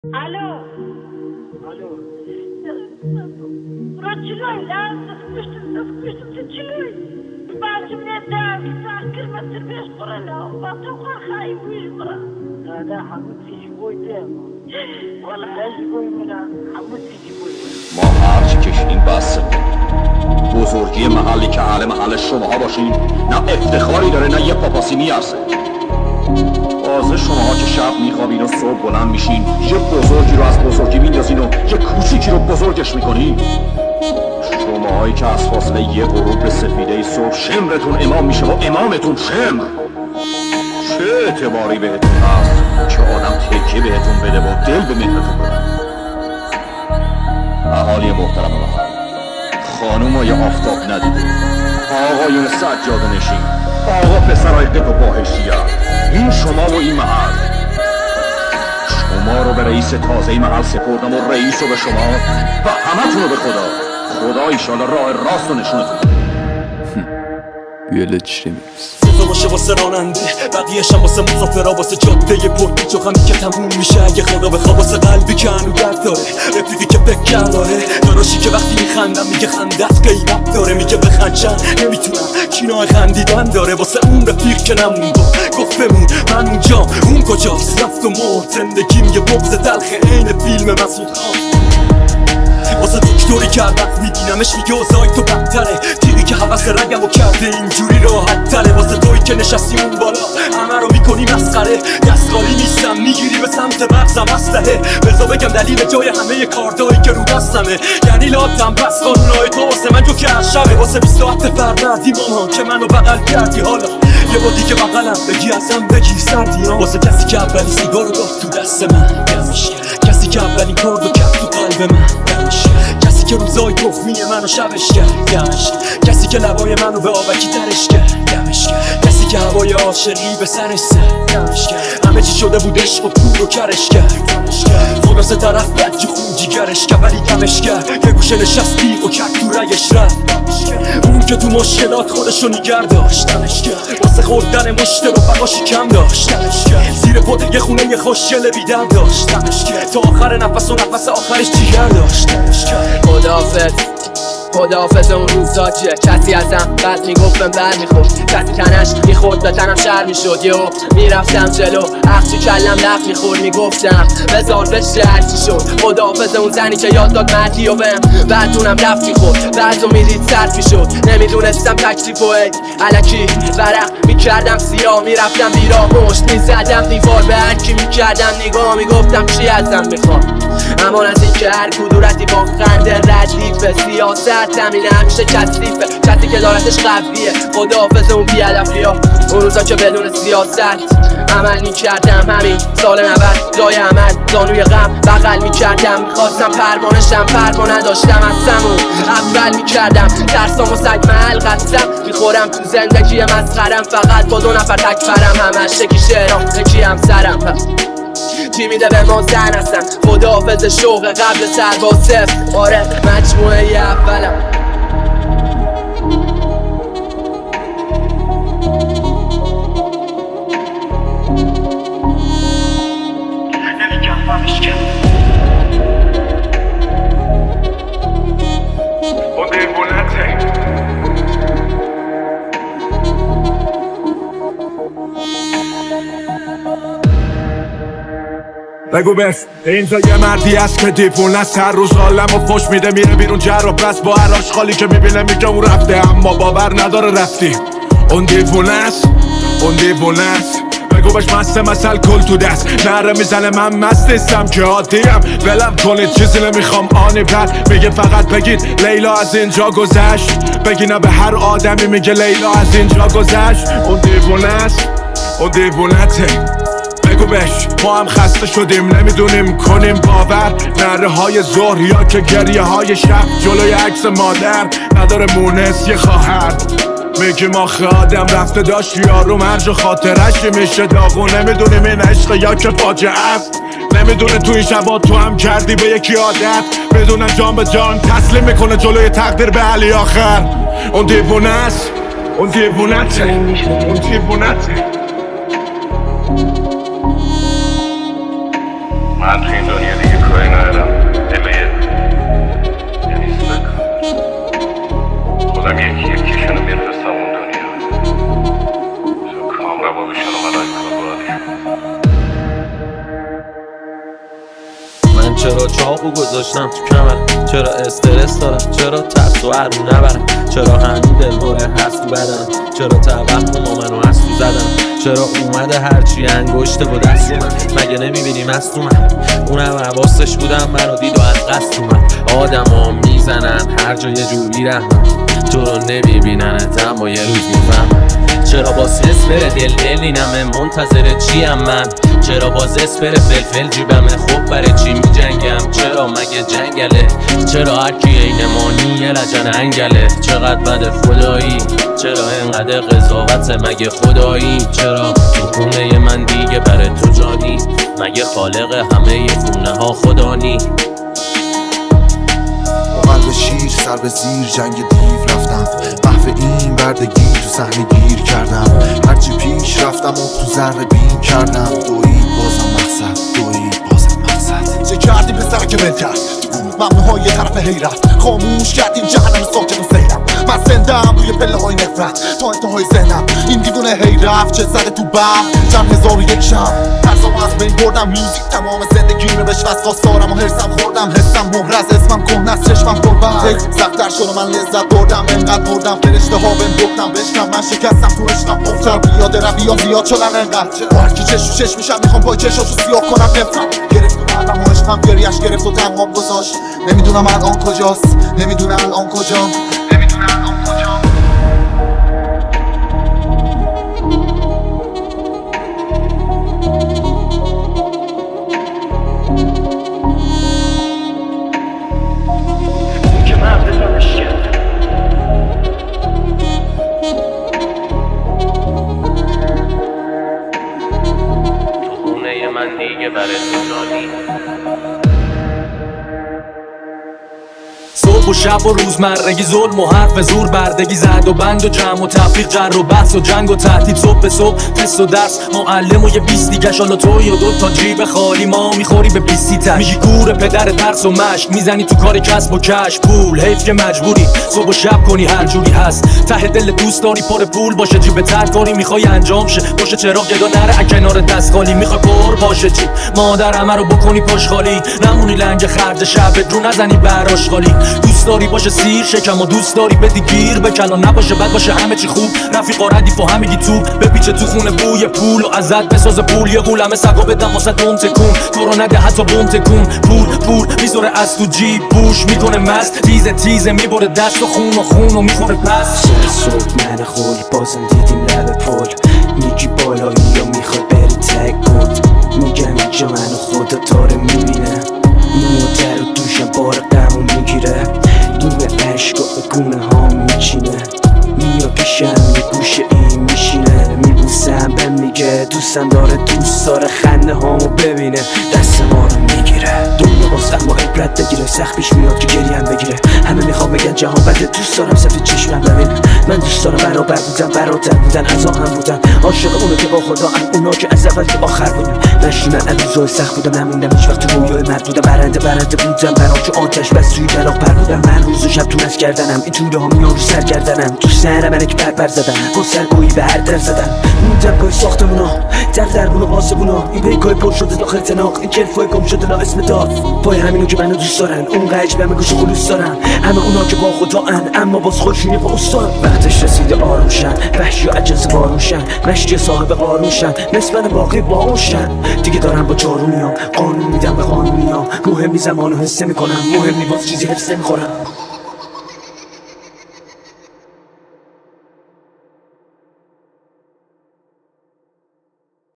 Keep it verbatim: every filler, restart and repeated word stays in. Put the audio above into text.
Aló. Aló. Bırakçılar lan, sıkmıştım, sıkmıştım, sıkmıştım. Bacım ne der, sakır mısır beş kurala, batı korkayım bu iş bura. هذا حمود فيجي بوي دائما ولا هاجي بوي منا حمود فيجي بوي ما هرچی کشیدیم بس بزرگی محلی که اهل محل شماها باشین نه افتخاری داره نه یه پاپاسی میارزه. تازه شماها که شب میخوابین و صبح بلند میشین یه بزرگی رو از بزرگی میندازین و یه کوچیکی رو بزرگش میکنین. شماهایی که از فاصله یه غروب به سفیده صبح شمرتون امام میشه و امامتون شمر. چه اعتباری بهتون هست که آدم تکیه بهتون بده و دل به مهرتون بده؟ اهالی محترم من، خانومای آفتاب ندیده، آقایون سجاده نشین، آقا پسرای قد و باحشیت، این شما و این محل. شما رو به رئیس تازه محل سپردم و رئیس رو به شما و همه رو به خدا. خدا ایشالا راه راست رو نشونتون. بیاله چی میرس تو باشه واسه راننده، بقیه‌شم واسه مسافرها، واسه جاده پر پیچ و خمی که تموم میشه اگه خدا بخواد، واسه قلبی که هنو درد داره، رفیقی که فکر داره، داداشی که وقتی میخندم میگه خندت قیمت داره، میگه بخند چند نمیتونم کینای خندیدن داره، واسه اون رفیق که نمون با گفت بمون من اونجام اون کجاست، رفت و مرد زندگیم یه بغض تلخه عین فیلم مسعود خان. واسه دکتری که وقت میبینمش میگه اوضاعی تو بدتره، تیری که حوث رگم و کرده اینجوری راحت تره، واسه توی که نشستی اون بالا همه رو میکنی مسخره، دست خالی نیستم میگیری به سمت مغزم اسلحه، بذار بگم دلیل جای همه کاردایی که رو دستمه، یعنی لاتم پس قانونای تو واسه من جو که عشقه، واسه بیست ساعت فرمردی مامان که منو بغل کردی، حالا یه بادی که بغلم بگی ازم بگیر سردی ها، واسه کسی که اولین سیگارو داد تو دست من دمش، کسی که اولین کاردو کرد تو قلب من دمش، کسی که روزای تخمی منو شبش کرد دمش، کسی که لبای منو به آبکی ترش کرد دمش، کسی که هوای عاشقی به سرش زد دمش، همه چی شده بود عشق و پول رو کرش کرد دمش، خدا سه طرف بچه خون جیگرش کرد ولی کمش کرد، یه گوشه نشست بیق و کرد تو رگش رفت، اون که تو مشکلات خودشو نیگر داشت دمش کرد، واسه خوردن مشت رو بقاشی کم داشت دمش کرد، زیر پد یه خونه یه خوشگل بیدم داشت دمش کرد، تا آخر نفس و نفس آخرش جیگر داشت دمش کرد. خداحافظ خداحافظ اون روزا که کسی ازم بعد میگفتم بر میخورد، کسی تنش میخورد به تنم شر میشد، یهو میرفتم جلو اخچی کلم لف میخورد، میگفتم بذار بشه هرچی شد. خداحافظ اون زنی که یاد داد مردی و بهم بعدونم رفت میخورد، بعدو میرید صرف میشد، نمیدونستم تکلیف و ای علکی ورق میکردم سیاه، میرفتم بیراه مشت میزدم دیوار، به هرکی میکردم نگاه میگفتم چی ازم میخواد، امان از این که هر کدورتی با خنده ردیفه، سیاست همینه همیشه کثیفه، کسی که دارتش قویه. خداحافظ اون بی‌هدفی ها، اون روزا که بدون سیاست عمل میکردم، همین سال نود جای عمل زانوی غم بغل میکردم، میخواستم پروانشم پروانه نداشتم از سمون اول میکردم، ترسام و سگ محل قسم میخورم تو زندگی مسخرم، فقط با دو نفر تک فرم، همش یکی شعرام یکی همسرم، چی میده به ما زن هستن. خداحافظ شوق قبل سرباز صفر، آره مجموعه ی اولم. بگو بس اینجا یه مردی هست که دیوونه است، هر روز عالم و فش میده میره بیرون جر و بس، با هر آشغالی که میبینه میگه اون رفته، اما باور نداره رفتی. اون دیوونه است اون دیوونه است بگو بهش مست مثل کل تو دست، نره میزنه من مست نیستم که عادیم، ولم کنید چیزی نمیخوام آنی بعد میگه فقط بگید لیلا از اینجا گذشت، بگی نه به هر آدمی میگه لیلا از اینجا گذشت. اون دیوونه است اون دیوونته بگو بش ما هم خسته شدیم نمیدونیم کنیم باور، نره های ظهر یا که گریه های شب جلوی عکس مادر نداره مونس یه خواهر، میگیم آخه آدم رفته داشت یارو مرج و خاطرش میشه داغون، نمیدونیم این عشق یا که فاجعه است، نمیدونه تو این شبا تو هم کردی به یکی عادت، بدون جان به جان تسلیم میکنه جلوی تقدیر به علی آخر. اون دیوونه است اون دیوونته اون دیوونته من تو این دنیا دیگه کاری ندارم الیه یعنی سبک خودم یکی یکیشونو میرسم اون دنیا شو کامرا با بشن و ملاک من چرا چاقو گذاشتم تو کمرم، چرا استرس دارم، چرا ترس و عرو نبرم، چرا هنو دلوره هست تو بدنم، چرا توهم و منو هست تو زدم، چرا اومده هرچی انگشته با دست اومد، مگه نمیبینی مست اومد، اونم حواسش بودم منو دید و از قصد اومد. آدم ها میزنن هر جا یه جوری رحمن، تو رو نمیبیننت اما یه روز میفهمن. چرا باز اسپر دل دلینمه منتظر چیم من، چرا باز اسپر فلفل جیبمه خب برای چی میجنگم، چرا مگه جنگله، چرا هرکی اینمانی یه لجن انگله، چقدر بده خدایی، چرا اینقدر قضاوت مگه خدایی، چرا تو خونه من دیگه برای تو جانی، مگه خالق همه خونه ها خدانی. قلب شیر سر به زیر جنگ دیو رفتم، محو این بردگی تو صحنه گیر کردم، هرچی پیش رفتم و تو ذره بین کردم، دوید بازم مقصد دوید بازم مقصد. چه کردی پسر که بل کرد ممنوع یه طرف حیرت، خاموش کردیم جهنم ساکن و سیرم، من زندم روی پله های نفرت تا انتهای ذهنم، این دیوونه هی رفت چه زده تو بخت چند هزار و یک شب، ترسام از بین بردم میوزیک تمام زندگی رو بهش وسواس دارم و هرسم خوردم، حسم مهر از اسمم کهنه است چشمم پربند، سخت‌تر شد و من لذت بردم انقدر بردم فرشته ها بهم گفتم بشنم، من شکستم تو عشقم افتر بیاد رویان زیاد شدن انقدر، با هرکی چش تو چش میشم میخوام پای چشاشو سیاه کنم نفرت، گرفت و قلبم و عشقم گریش گرفت و تنهام گذاشت، نمیدونم الان کجاست، نمیدونم الان کجام، نمیدونم الان کجام. که مرد دانشگاه تو خونه من دیگه برای تو جانی. صبح و شب و روزمرگی ظلم و حرف زور بردگی زد و بند و جمع و تفریق جر و بحث و جنگ و تهدید صبح به صبح تست و درس معلم و یه بیست دیگه شالا توی و دو تا جیب خالی ما میخوری به بیستی تش، میگی گور پدر درس و مشق میزنی تو کار کسب و کش، پول حیف که مجبوری صبح و شب کنی هر جوری هست، ته دل دوست داری پر پول باشه جیب تر کاری میخوای انجام شه، باشه چراغ گدا نره کنار دست خالی، میخوای پر باشه چی مادر همه رو بکنی پاش خالی، نمونی لنگ خرج شب رو نزنی براش خالی، دوست داری باشه سیر شکم و دوست داری بدی گیر بکن نباشه بد باشه همه چی خوب، رفیقا ردیف و همگی تو بپیچه تو خونه بوی پول و ازت بساز پول، یه قولمه سگا بدم واسه دوم تکون تو رو نده حتی بوم تکون، پول پول میذاره از تو جیب بوش میکنه مست، تیزه تیزه میبره دست و خون و خون و میخوره پس. صبح صبح من خول بازم دیدیم لب پل، میگی بالایی یا میخوای بری تک بود، میگم اینجا منو خدا داره میبینه، میوتر و دوشم بار قمو میگیره، دونه عشق و گونه ها میچینه، میا پیشم یه گوشه این میشینه، میبوسم بهم میگه دوستم داره دوست داره خنده هامو ببینه، دست ما رو میگیره، دنیا واسه ما عبرت بگیره، سخت پیش میاد که گریم بگیره، همه میخوام بگن جهان بده دوست دارم سفید چشمم ببین، من دوست دارم برابر بودن برادر بودن از آهم بودن، عاشق اونو که با خدا هم اونا که از اول که آخر بودن، نشینن از روزای سخت بودم نموندم هیچ وقت تو رویای مرد بودم، برنده برنده بودم برام که آتش بس توی کلاغ پر بودم، من روز و شب تو نس کردنم این توده ها میان رو سر کردنم، تو سر منه که پر پر زدم با سرگویی به هر در زدم، موندم پای ساختمونا در دربون و آسبونا، این پیکای پر شده داخل تناق، این کلفای گم شده لا اسم داد، پای همینو که منو دوست دارن اون قج به گوش خلوص دارن، همه اونا که با خدا ان اما باز خودشونی با استان، وقتش رسیده آرومشن وحشی و عجز باروشن، مشتی صاحب قانونشن نسبت باقی باوشن، دیگه دارم با جارونیام قانون میدم به قانونیام، مهم نی زمانو حس میکنم، مهم نی باز چیزی حفظ نمیخورم.